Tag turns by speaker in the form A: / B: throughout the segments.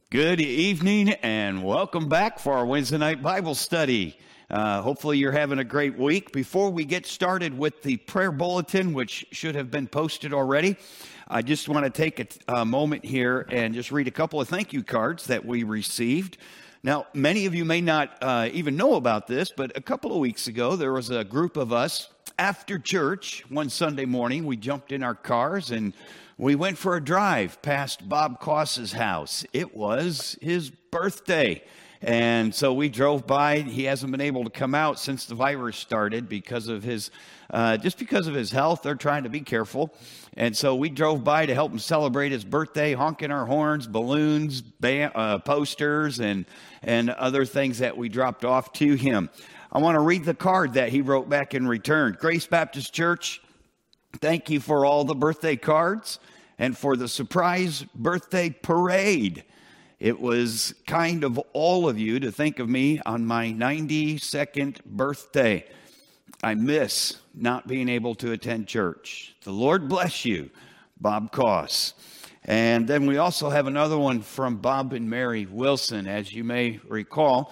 A: Good evening and welcome back for our Wednesday night Bible study. Hopefully you're having a great week. Before we get started with the prayer bulletin, which should have been posted already, I just want to take a moment here and just read a couple of thank you cards that we received. Now, many of you may not even know about this, but a couple of weeks ago, there was a group of us after church one Sunday morning. We jumped in our cars and we went for a drive past Bob Koss's house. It was his birthday. And so we drove by. He hasn't been able to come out since the virus started because of his health. They're trying to be careful. And so we drove by to help him celebrate his birthday, honking our horns, balloons, posters, and other things that we dropped off to him. I want to read the card that he wrote back in return. Grace Baptist Church, thank you for all the birthday cards and for the surprise birthday parade. It was kind of all of you to think of me on my 92nd birthday. I miss not being able to attend church. The Lord bless you, Bob Koss. And then we also have another one from Bob and Mary Wilson. As you may recall,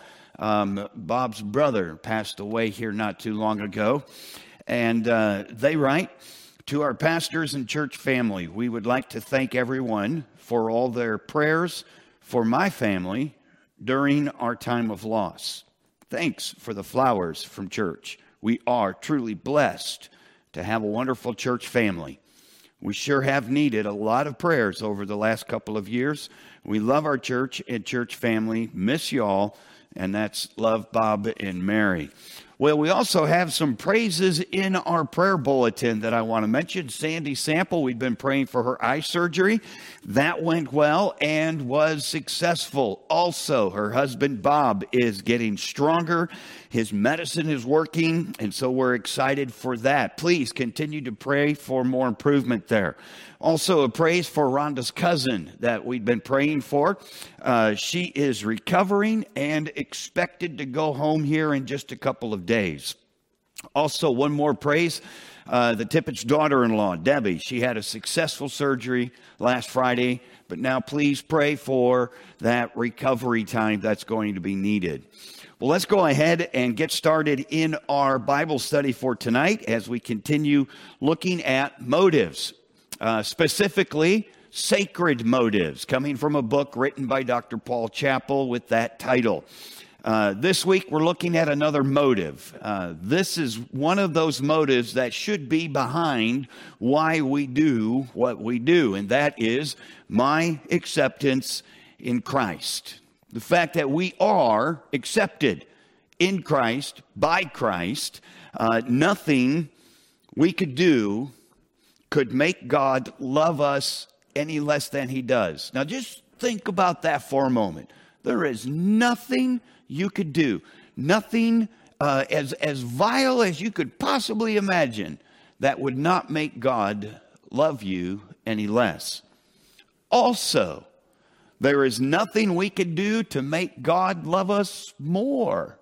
A: Bob's brother passed away here not too long ago. And they write, to our pastors and church family, we would like to thank everyone for all their prayers for my family during our time of loss. Thanks for the flowers from church. We are truly blessed to have a wonderful church family. We sure have needed a lot of prayers over the last couple of years. We love our church and church family. Miss y'all. And that's love, Bob and Mary. Well, we also have some praises in our prayer bulletin that I want to mention. Sandy Sample, we've been praying for her eye surgery. That went well and was successful. Also, her husband, Bob, is getting stronger. His medicine is working, and so we're excited for that. Please continue to pray for more improvement there. Also, a praise for Rhonda's cousin that we've been praying for. She is recovering and expected to go home here in just a couple of days. Also, one more praise. The Tippett's daughter-in-law, Debbie, she had a successful surgery last Friday, but now please pray for that recovery time that's going to be needed. Well, let's go ahead and get started in our Bible study for tonight as we continue looking at motives, specifically sacred motives, coming from a book written by Dr. Paul Chappell with that title. This week, we're looking at another motive. This is one of those motives that should be behind why we do what we do, and that is my acceptance in Christ. The fact that we are accepted in Christ, by Christ, nothing we could do could make God love us any less than he does. Now, just think about that for a moment. There is nothing you could do, nothing as vile as you could possibly imagine that would not make God love you any less. Also, there is nothing we could do to make God love us more.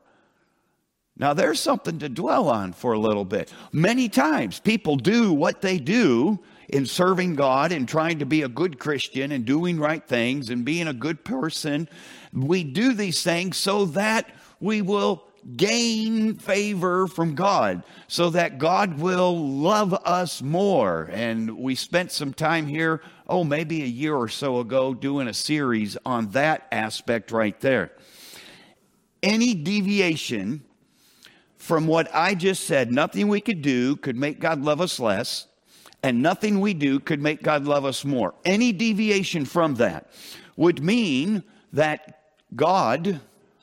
A: Now, there's something to dwell on for a little bit. Many times people do what they do in serving God and trying to be a good Christian and doing right things and being a good person. We do these things so that we will gain favor from God, so that God will love us more. And we spent some time here, maybe a year or so ago, doing a series on that aspect right there. Any deviation from what I just said, nothing we could do could make God love us less, and nothing we do could make God love us more. Any deviation from that would mean that God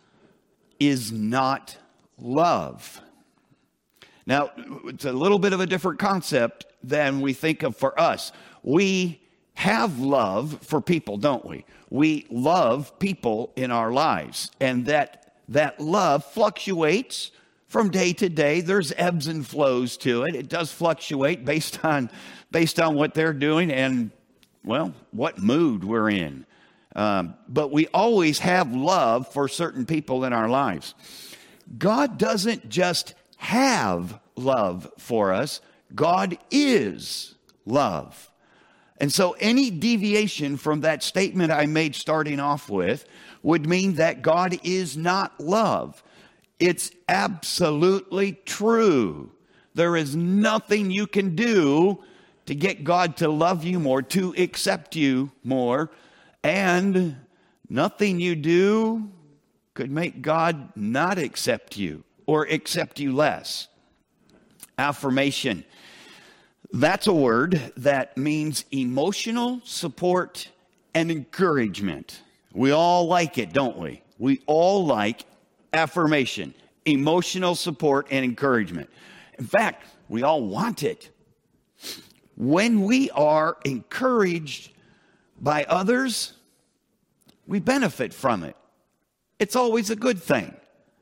A: is not love. Now, it's a little bit of a different concept than we think of for us. We have love for people, don't we? We love people in our lives, and that love fluctuates from day to day. There's ebbs and flows to it. It does fluctuate based on what they're doing and, well, what mood we're in. But we always have love for certain people in our lives. God doesn't just have love for us. God is love. And so any deviation from that statement I made starting off with would mean that God is not love. It's absolutely true. There is nothing you can do to get God to love you more, to accept you more, and nothing you do could make God not accept you or accept you less. Affirmation. That's a word that means emotional support and encouragement. We all like it, don't we? We all like affirmation, emotional support and encouragement. In fact, we all want it. When we are encouraged by others, we benefit from it. It's always a good thing.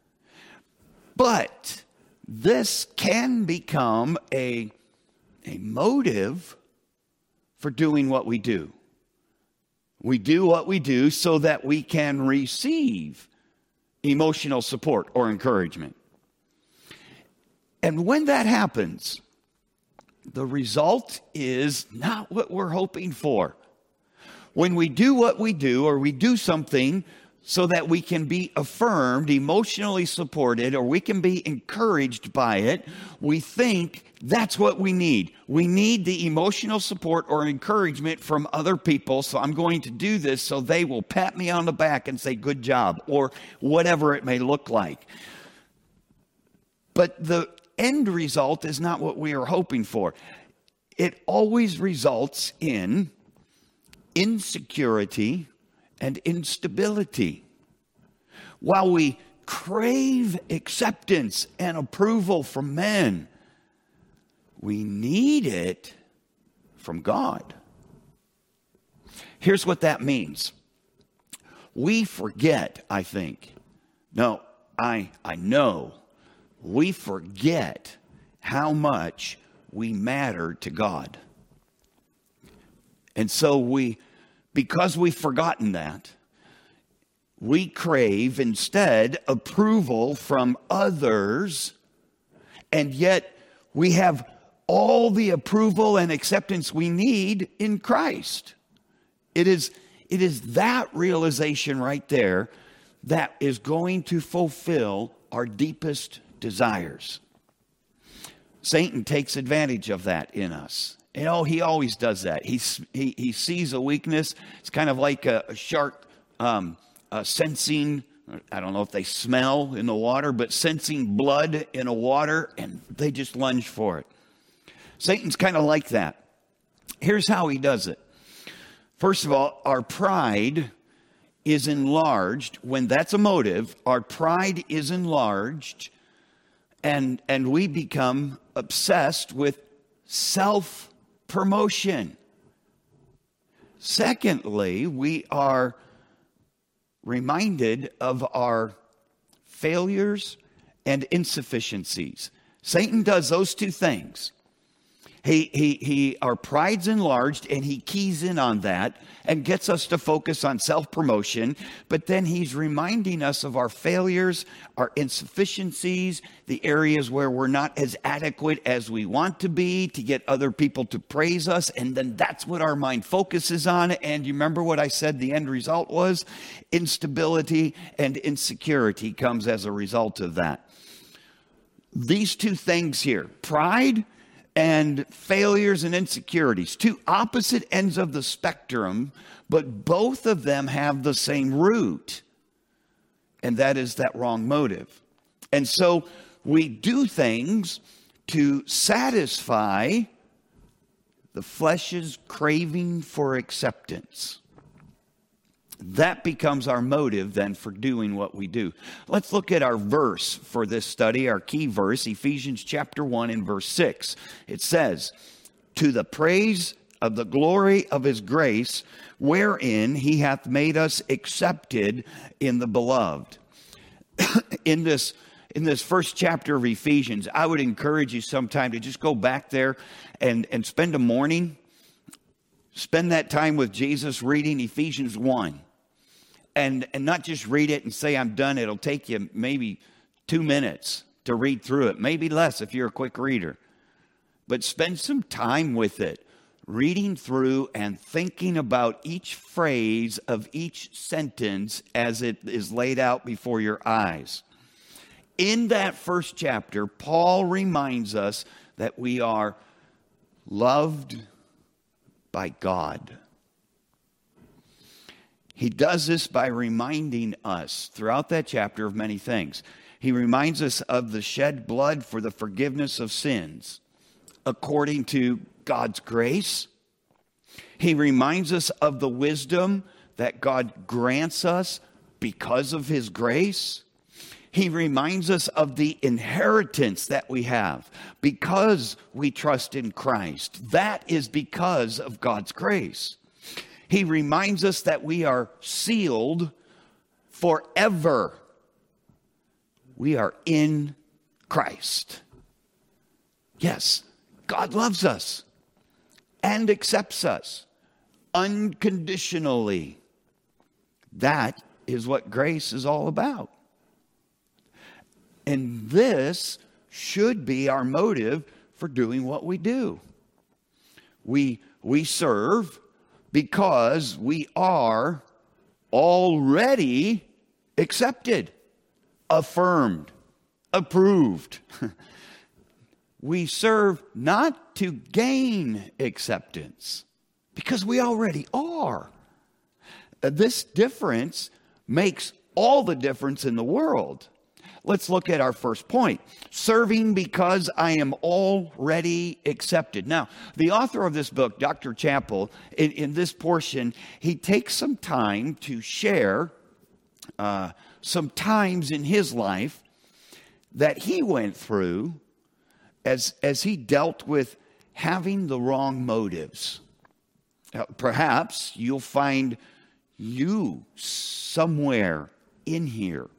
A: But this can become a motive for doing what we do. We do what we do so that we can receive emotional support or encouragement. And when that happens, the result is not what we're hoping for. When we do what we do, or we do something so that we can be affirmed, emotionally supported, or we can be encouraged by it, we think that's what we need. We need the emotional support or encouragement from other people, so I'm going to do this so they will pat me on the back and say, good job, or whatever it may look like. But the end result is not what we are hoping for. It always results in insecurity and instability. While we crave acceptance and approval from men, we need it from God. Here's what that means. We forget, I think. No, I know. We forget how much we matter to God. And so because we've forgotten that, we crave instead approval from others, and yet we have all the approval and acceptance we need in Christ. It is that realization right there that is going to fulfill our deepest desires. Satan takes advantage of that in us. You know, he always does that. He sees a weakness. It's kind of like a shark sensing, I don't know if they smell in the water, but sensing blood in the water, and they just lunge for it. Satan's kind of like that. Here's how he does it. First of all, our pride is enlarged. When that's a motive, our pride is enlarged, and we become obsessed with self-promotion. Secondly, we are reminded of our failures and insufficiencies. Satan does those two things. Our pride's enlarged, and he keys in on that and gets us to focus on self-promotion, but then he's reminding us of our failures, our insufficiencies, the areas where we're not as adequate as we want to be to get other people to praise us, and then that's what our mind focuses on. And you remember what I said the end result was? Instability and insecurity comes as a result of that. These two things here, pride and failures and insecurities, two opposite ends of the spectrum, but both of them have the same root, and that is that wrong motive. And so we do things to satisfy the flesh's craving for acceptance. That becomes our motive then for doing what we do. Let's look at our verse for this study, our key verse, Ephesians chapter 1 and verse 6. It says, "To the praise of the glory of his grace, wherein he hath made us accepted in the beloved." In this first chapter of Ephesians, I would encourage you sometime to just go back there and spend a morning, spend that time with Jesus reading Ephesians 1. And not just read it and say, I'm done. It'll take you maybe 2 minutes to read through it. Maybe less if you're a quick reader. But spend some time with it. reading through and thinking about each phrase of each sentence as it is laid out before your eyes. In that first chapter, Paul reminds us that we are loved by God. He does this by reminding us throughout that chapter of many things. He reminds us of the shed blood for the forgiveness of sins according to God's grace. He reminds us of the wisdom that God grants us because of his grace. He reminds us of the inheritance that we have because we trust in Christ. That is because of God's grace. He reminds us that we are sealed forever. We are in Christ. Yes, God loves us and accepts us unconditionally. That is what grace is all about. And this should be our motive for doing what we do. We serve because we are already accepted, affirmed, approved. We serve not to gain acceptance, because we already are. This difference makes all the difference in the world. Let's look at our first point. Serving because I am already accepted. Now, the author of this book, Dr. Chappell, in this portion, he takes some time to share some times in his life that he went through as he dealt with having the wrong motives. Perhaps you'll find you somewhere in here.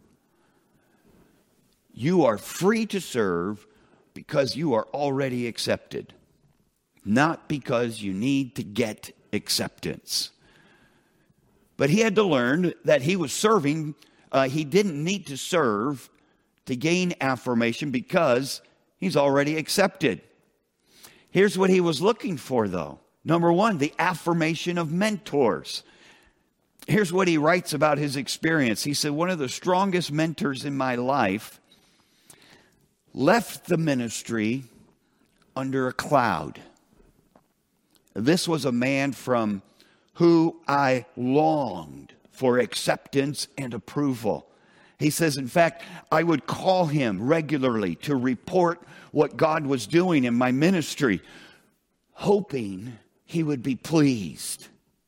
A: You are free to serve because you are already accepted, not because you need to get acceptance. But he had to learn that he was serving. He didn't need to serve to gain affirmation because he's already accepted. Here's what he was looking for, though. Number one, the affirmation of mentors. Here's what he writes about his experience. He said, one of the strongest mentors in my life left the ministry under a cloud. This was a man from who I longed for acceptance and approval. He says, in fact, I would call him regularly to report what God was doing in my ministry, hoping he would be pleased.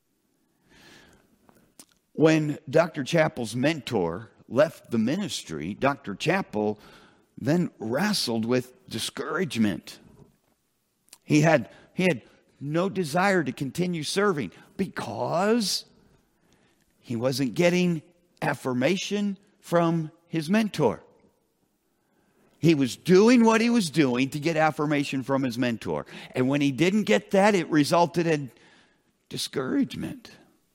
A: When Dr. Chappell's mentor left the ministry, Dr. Chappell then wrestled with discouragement. He had no desire to continue serving because he wasn't getting affirmation from his mentor. He was doing what he was doing to get affirmation from his mentor. And when he didn't get that, it resulted in discouragement.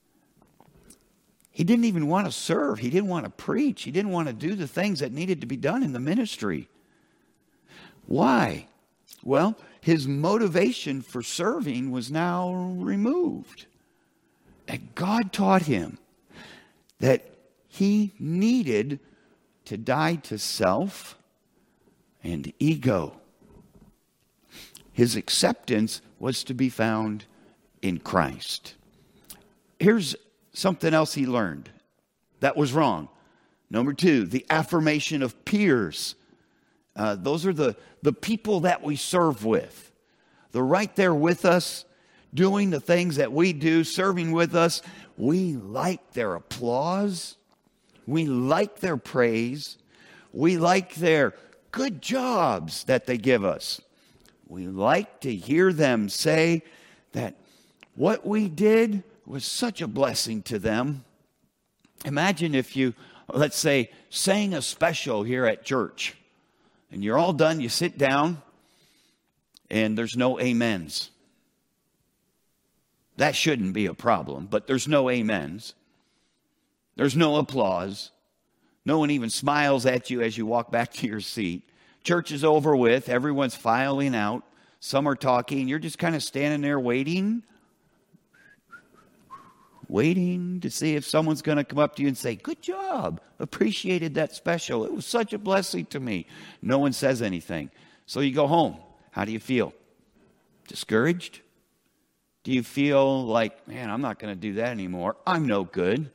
A: He didn't even want to serve. He didn't want to preach. He didn't want to do the things that needed to be done in the ministry. Why? Well, his motivation for serving was now removed. And God taught him that he needed to die to self and ego. His acceptance was to be found in Christ. Here's something else he learned that was wrong. Number two, the affirmation of peers. Those are the people that we serve with. They're right there with us, doing the things that we do, serving with us. We like their applause. We like their praise. We like their good jobs that they give us. We like to hear them say that what we did was such a blessing to them. Imagine if you, let's say, sang a special here at church, and you're all done, you sit down, and there's no amens. That shouldn't be a problem, but there's no amens. There's no applause. No one even smiles at you as you walk back to your seat. Church is over with. Everyone's filing out. Some are talking. You're just kind of standing there waiting to see if someone's going to come up to you and say, good job. Appreciated that special. It was such a blessing to me. No one says anything. So you go home. How do you feel? Discouraged? Do you feel like, man, I'm not going to do that anymore. I'm no good.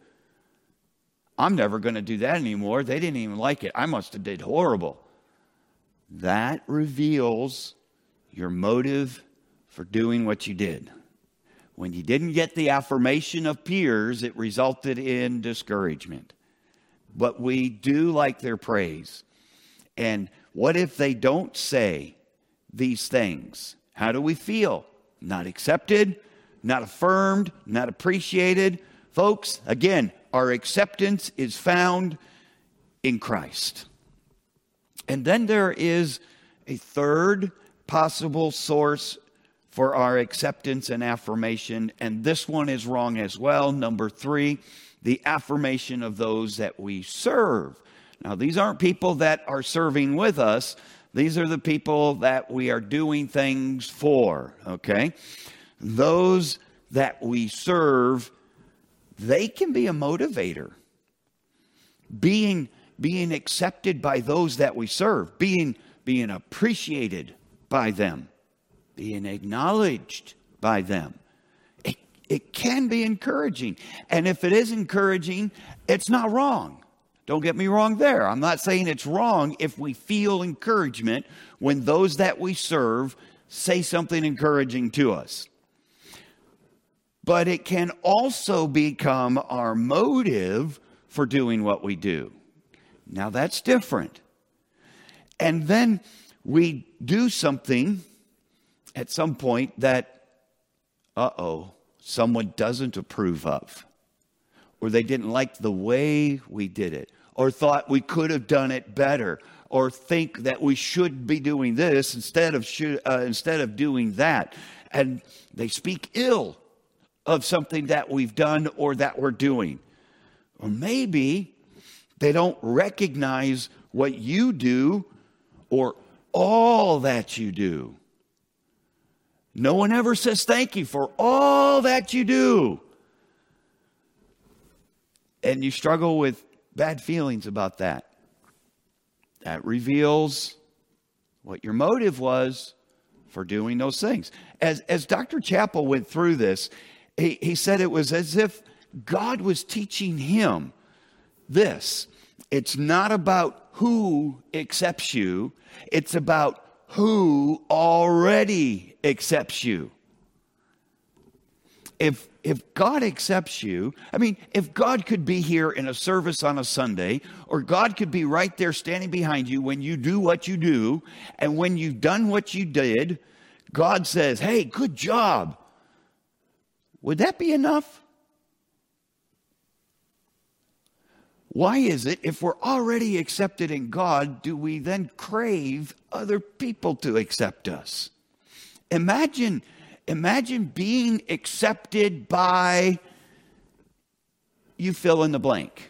A: I'm never going to do that anymore. They didn't even like it. I must have did horrible. That reveals your motive for doing what you did. When you didn't get the affirmation of peers, it resulted in discouragement. But we do like their praise. And what if they don't say these things? How do we feel? Not accepted, not affirmed, not appreciated. Folks, again, our acceptance is found in Christ. And then there is a third possible source for our acceptance and affirmation, and this one is wrong as well. Number 3, the affirmation of those that we serve. Now, these aren't people that are serving with us. These are the people that we are doing things for, okay? Those that we serve, they can be a motivator. Being accepted by those that we serve, being appreciated by them, being acknowledged by them. It can be encouraging. And if it is encouraging, it's not wrong. Don't get me wrong there. I'm not saying it's wrong if we feel encouragement when those that we serve say something encouraging to us. But it can also become our motive for doing what we do. Now that's different. And then we do something at some point that, someone doesn't approve of. Or they didn't like the way we did it. Or thought we could have done it better. Or think that we should be doing this instead of doing that. And they speak ill of something that we've done or that we're doing. Or maybe they don't recognize what you do or all that you do. No one ever says thank you for all that you do. And you struggle with bad feelings about that. That reveals what your motive was for doing those things. As Dr. Chappell went through this, he said it was as if God was teaching him this. It's not about who accepts you. It's about who already accepts you. If God accepts you, if God could be here in a service on a Sunday, or God could be right there standing behind you when you do what you do, and when you've done what you did, God says, hey, good job. Would that be enough? Why is it, if we're already accepted in God, do we then crave other people to accept us? Imagine being accepted by, you fill in the blank.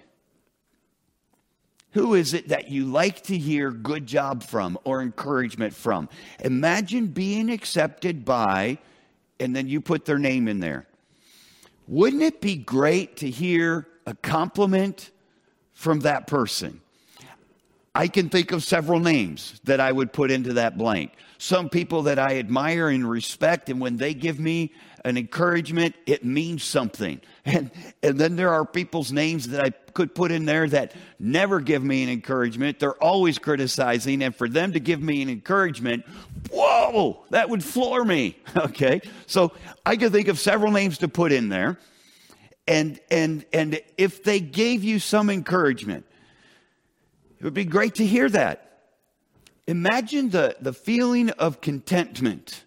A: Who is it that you like to hear good job from or encouragement from? Imagine being accepted by, and then you put their name in there. Wouldn't it be great to hear a compliment from that person? I can think of several names that I would put into that blank. Some people that I admire and respect, and when they give me an encouragement, it means something. And then there are people's names that I could put in there that never give me an encouragement. They're always criticizing, and for them to give me an encouragement, whoa, that would floor me. Okay, so I could think of several names to put in there. And if they gave you some encouragement, it would be great to hear that. Imagine the feeling of contentment.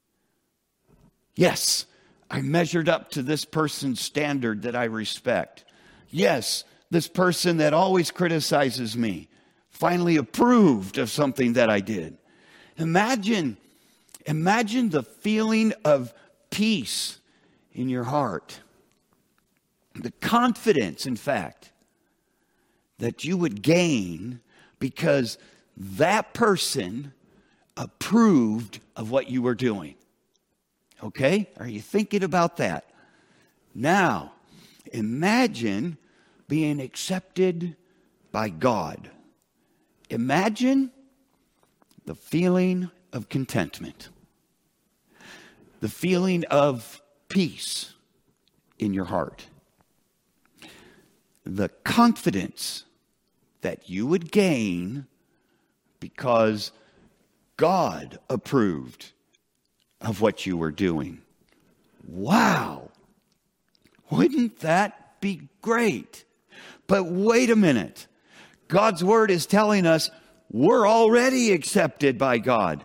A: Yes, I measured up to this person's standard that I respect. Yes, this person that always criticizes me finally approved of something that I did. Imagine the feeling of peace in your heart. The confidence, in fact, that you would gain because that person approved of what you were doing. Okay? Are you thinking about that? Now, imagine being accepted by God. Imagine the feeling of contentment, the feeling of peace in your heart, the confidence that you would gain because God approved of what you were doing. Wow! Wouldn't that be great? But wait a minute. God's word is telling us we're already accepted by God.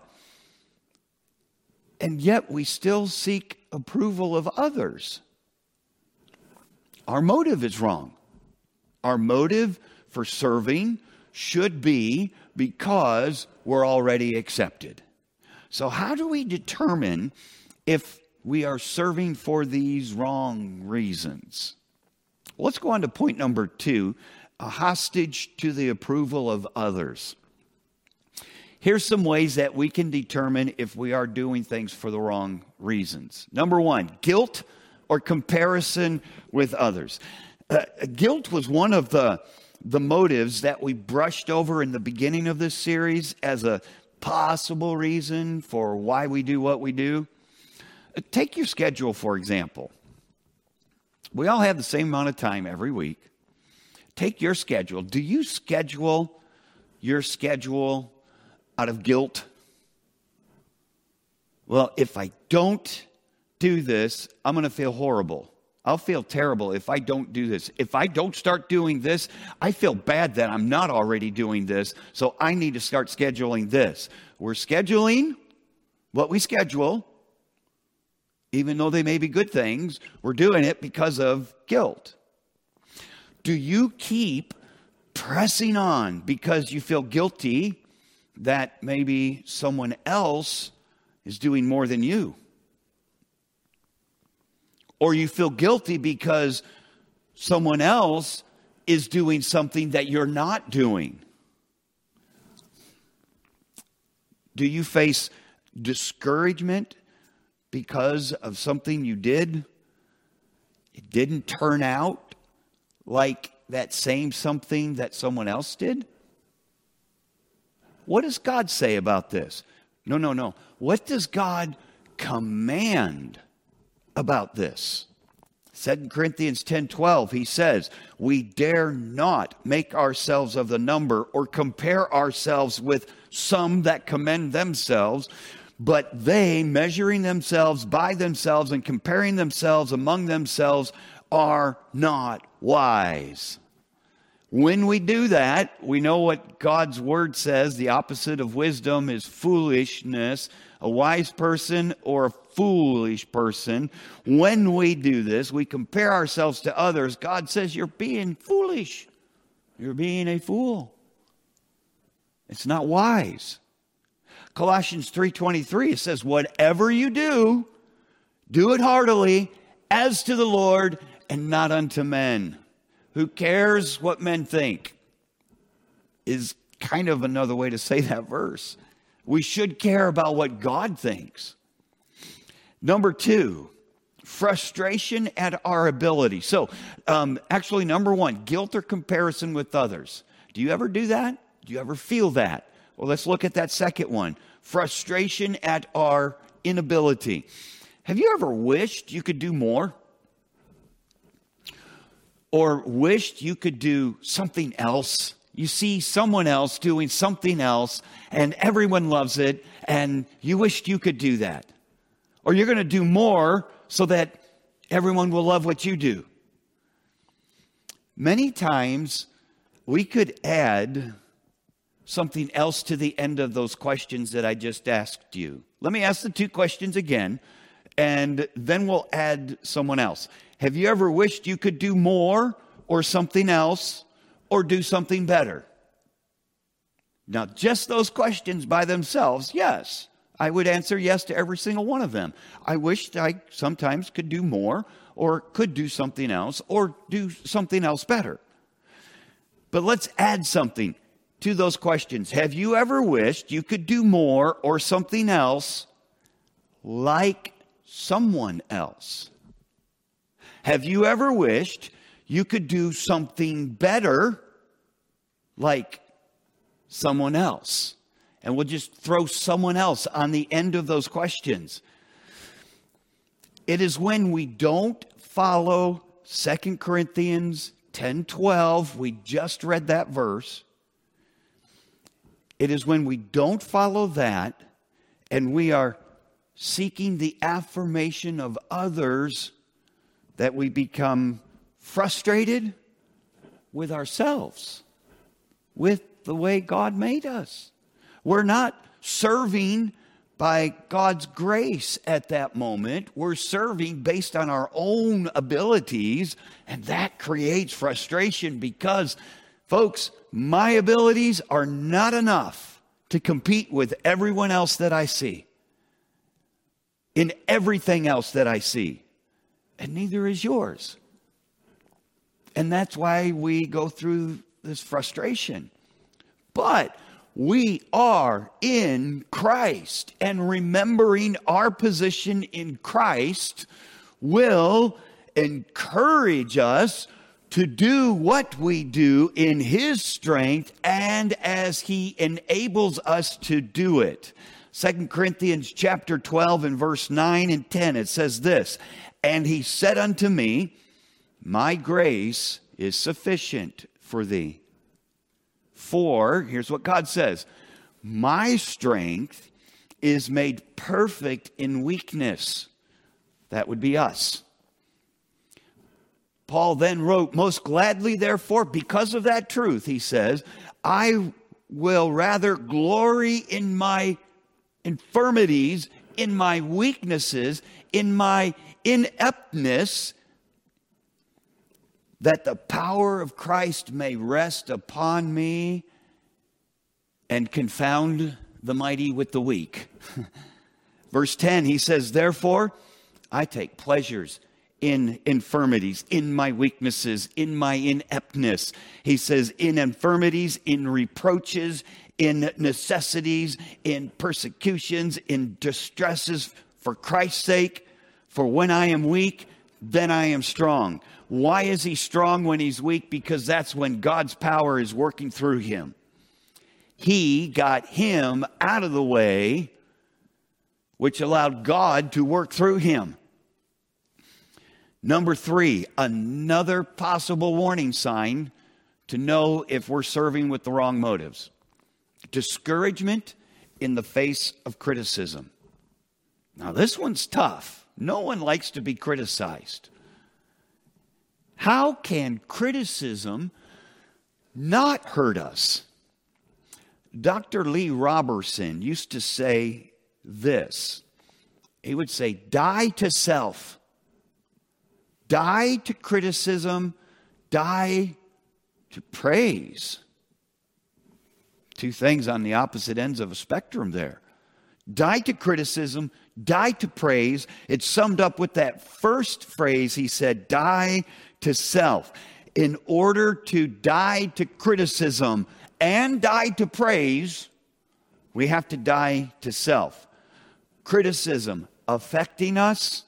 A: And yet we still seek approval of others. Our motive is wrong. Our motive for serving should be because we're already accepted. So how do we determine if we are serving for these wrong reasons? Well, let's go on to point number 2, a hostage to the approval of others. Here's some ways that we can determine if we are doing things for the wrong reasons. Number 1, guilt or comparison with others. Guilt was one of the motives that we brushed over in the beginning of this series as a possible reason for why we do what we do. Take your schedule, for example. We all have the same amount of time every week. Take your schedule. Do you schedule your schedule out of guilt? Well, if I don't do this, I'm going to feel horrible. I'll feel terrible if I don't do this. If I don't start doing this, I feel bad that I'm not already doing this, so I need to start scheduling this. We're scheduling what we schedule, even though they may be good things. We're doing it because of guilt. Do you keep pressing on because you feel guilty that maybe someone else is doing more than you? Or you feel guilty because someone else is doing something that you're not doing? Do you face discouragement because of something you did? It didn't turn out like that same something that someone else did? What does God say about this? No. What does God command about this? 2 Corinthians 10:12, he says, we dare not make ourselves of the number or compare ourselves with some that commend themselves, but they, measuring themselves by themselves and comparing themselves among themselves, are not wise. When we do that, we know what God's word says. The opposite of wisdom is foolishness. A wise person or a foolish person. When we do this, we compare ourselves to others. God says, you're being foolish. You're being a fool. It's not wise. Colossians 3:23, it says, whatever you do, do it heartily, as to the Lord and not unto men. Who cares what men think? Is kind of another way to say that verse. We should care about what God thinks. Number 2, frustration at our ability. So, actually, number 1, guilt or comparison with others. Do you ever do that? Do you ever feel that? Well, let's look at that second one. Frustration at our inability. Have you ever wished you could do more? Or wished you could do something else? You see someone else doing something else, and everyone loves it, and you wished you could do that. Or you're going to do more so that everyone will love what you do. Many times, we could add something else to the end of those questions that I just asked you. Let me ask the 2 questions again, and then we'll add someone else. Have you ever wished you could do more or something else or do something better? Now, just those questions by themselves, yes. I would answer yes to every single one of them. I wished I sometimes could do more or could do something else or do something else better. But let's add something. to those questions. Have you ever wished you could do more or something else like someone else? Have you ever wished you could do something better like someone else? And we'll just throw someone else on the end of those questions. It is when we don't follow 2 Corinthians 10:12, we just read that verse. It is when we don't follow that and we are seeking the affirmation of others that we become frustrated with ourselves, with the way God made us. We're not serving by God's grace at that moment. We're serving based on our own abilities, and that creates frustration because, folks, my abilities are not enough to compete with everyone else that I see, in everything else that I see, and neither is yours. And that's why we go through this frustration. But we are in Christ, and remembering our position in Christ will encourage us to do what we do in His strength and as He enables us to do it. 2 Corinthians chapter 12 and verse 9 and 10, it says this, "And He said unto me, My grace is sufficient for thee. For," here's what God says, "my strength is made perfect in weakness." That would be us. Paul then wrote, "Most gladly, therefore, because of that truth," he says, "I will rather glory in my infirmities, in my weaknesses, in my ineptness, that the power of Christ may rest upon me and confound the mighty with the weak." Verse 10, he says, "Therefore, I take pleasures in infirmities, in my weaknesses, in my ineptness." He says, in infirmities, in reproaches, in necessities, in persecutions, in distresses for Christ's sake. For when I am weak, then I am strong. Why is he strong when he's weak? Because that's when God's power is working through him. He got him out of the way, which allowed God to work through him. Number 3, another possible warning sign to know if we're serving with the wrong motives. Discouragement in the face of criticism. Now, this one's tough. No one likes to be criticized. How can criticism not hurt us? Dr. Lee Roberson used to say this. He would say, die to self. Die to criticism. Die to praise. Two things on the opposite ends of a spectrum there. Die to criticism, die to praise. It's summed up with that first phrase. He said, die to self. In order to die to criticism and die to praise, we have to die to self. Criticism affecting us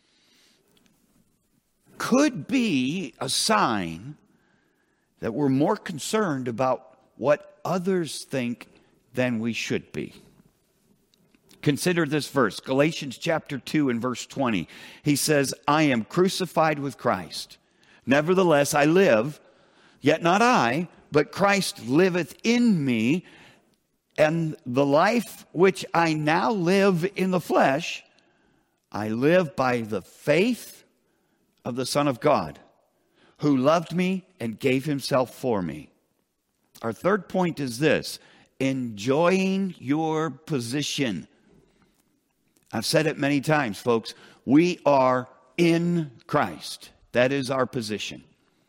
A: could be a sign that we're more concerned about what others think than we should be. Consider this verse, Galatians chapter 2 and verse 20. He says, I am crucified with Christ. Nevertheless, I live, yet not I, but Christ liveth in me. And the life which I now live in the flesh, I live by the faith of the Son of God, who loved me and gave himself for me. Our third point is this, enjoying your position. I've said it many times, folks. We are in Christ. That is our position.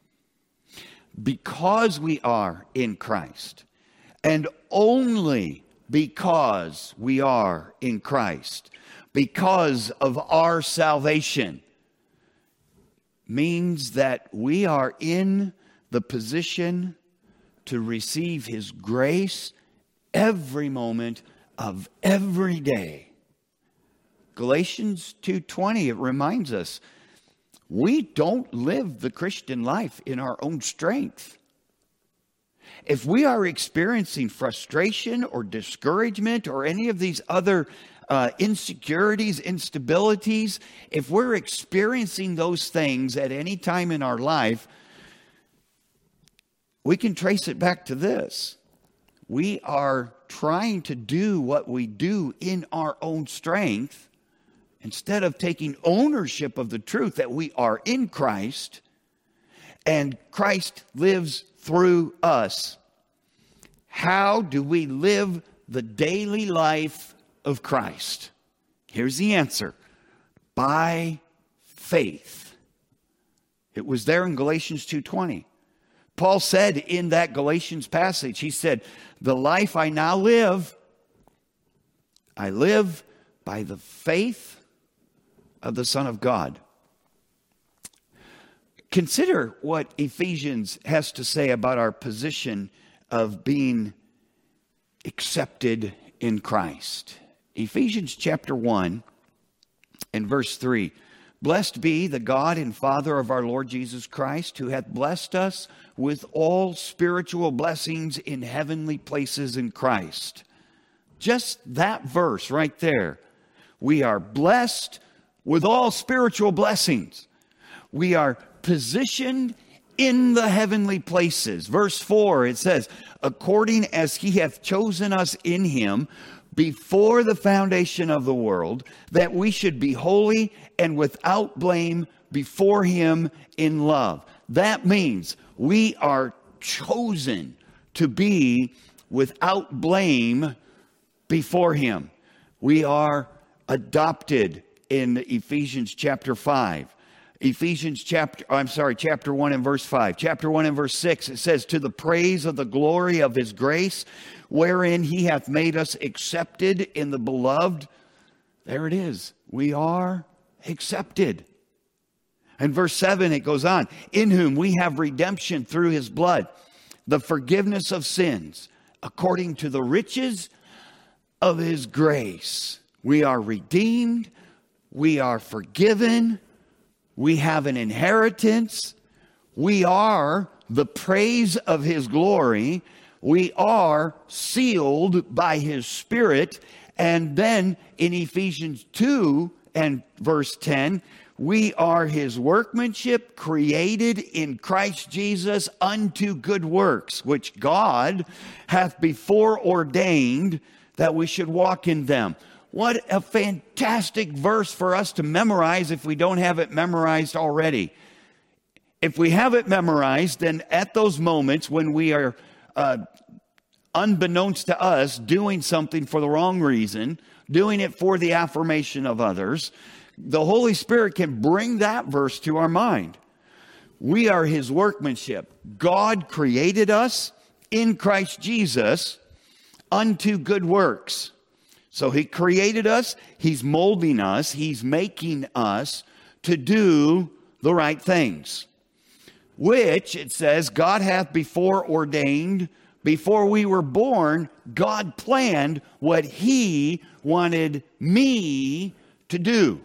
A: Because we are in Christ, and only because we are in Christ, because of our salvation, means that we are in the position to receive His grace every moment of every day. Galatians 2:20, it reminds us, we don't live the Christian life in our own strength. If we are experiencing frustration or discouragement or any of these other insecurities, instabilities, if we're experiencing those things at any time in our life, we can trace it back to this. We are trying to do what we do in our own strength instead of taking ownership of the truth that we are in Christ and Christ lives through us. How do we live the daily life of Christ? Here's the answer. By faith. It was there in Galatians 2:20. Paul said in that Galatians passage, he said, the life I now live, I live by the faith of the Son of God. Consider what Ephesians has to say about our position of being accepted in Christ. Ephesians chapter 1 and verse 3. Blessed be the God and Father of our Lord Jesus Christ, who hath blessed us with all spiritual blessings in heavenly places in Christ. Just that verse right there. We are blessed with all spiritual blessings. We are positioned in the heavenly places. Verse 4, it says, according as He hath chosen us in Him before the foundation of the world, that we should be holy and without blame before Him in love. That means we are chosen to be without blame before Him. We are adopted in Ephesians chapter 5. Chapter 1 and verse 5. Chapter 1 and verse 6, it says, to the praise of the glory of His grace, wherein He hath made us accepted in the beloved. There it is. We are accepted. And verse 7, it goes on, in whom we have redemption through His blood, the forgiveness of sins, according to the riches of His grace. We are redeemed. We are forgiven. We have an inheritance. We are the praise of His glory. We are sealed by His Spirit. And then in Ephesians 2 and verse 10, we are His workmanship, created in Christ Jesus unto good works, which God hath before ordained that we should walk in them. What a fantastic verse for us to memorize if we don't have it memorized already. If we have it memorized, then at those moments when we are, unbeknownst to us, doing something for the wrong reason, doing it for the affirmation of others, the Holy Spirit can bring that verse to our mind. We are His workmanship. God created us in Christ Jesus unto good works. So He created us, He's molding us, He's making us to do the right things, which, it says, God hath before ordained. Before we were born, God planned what He wanted me to do.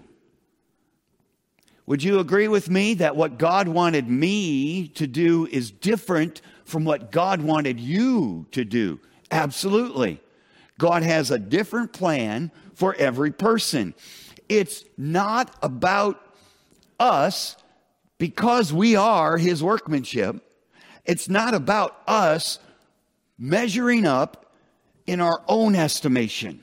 A: Would you agree with me that what God wanted me to do is different from what God wanted you to do? Absolutely. God has a different plan for every person. It's not about us because we are His workmanship. It's not about us measuring up in our own estimation.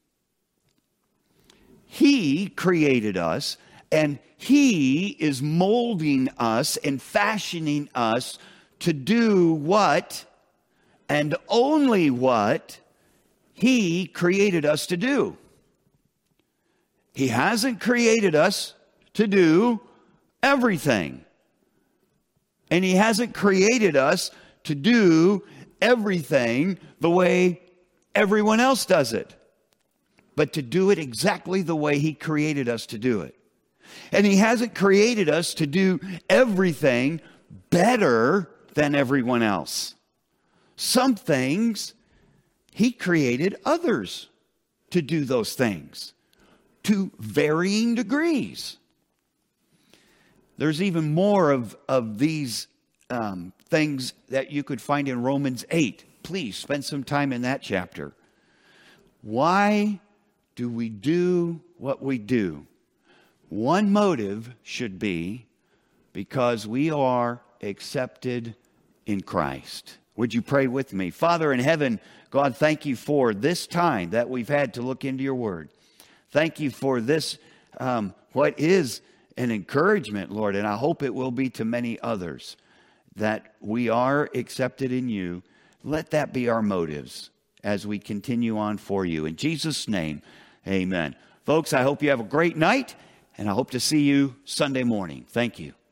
A: He created us, and He is molding us and fashioning us to do what and only what He created us to do. He hasn't created us to do everything. And He hasn't created us to do everything the way everyone else does it, but to do it exactly the way He created us to do it. And He hasn't created us to do everything better than everyone else. Some things, he created others to do those things to varying degrees. There's even more of these things that you could find in Romans 8. Please spend some time in that chapter. Why do we do what we do? One motive should be because we are accepted in Christ. Would you pray with me? Father in heaven, God, thank you for this time that we've had to look into your word. Thank you for this, what is an encouragement, Lord, and I hope it will be to many others, that we are accepted in you. Let that be our motives as we continue on for you. In Jesus' name, amen. Folks, I hope you have a great night, and I hope to see you Sunday morning. Thank you.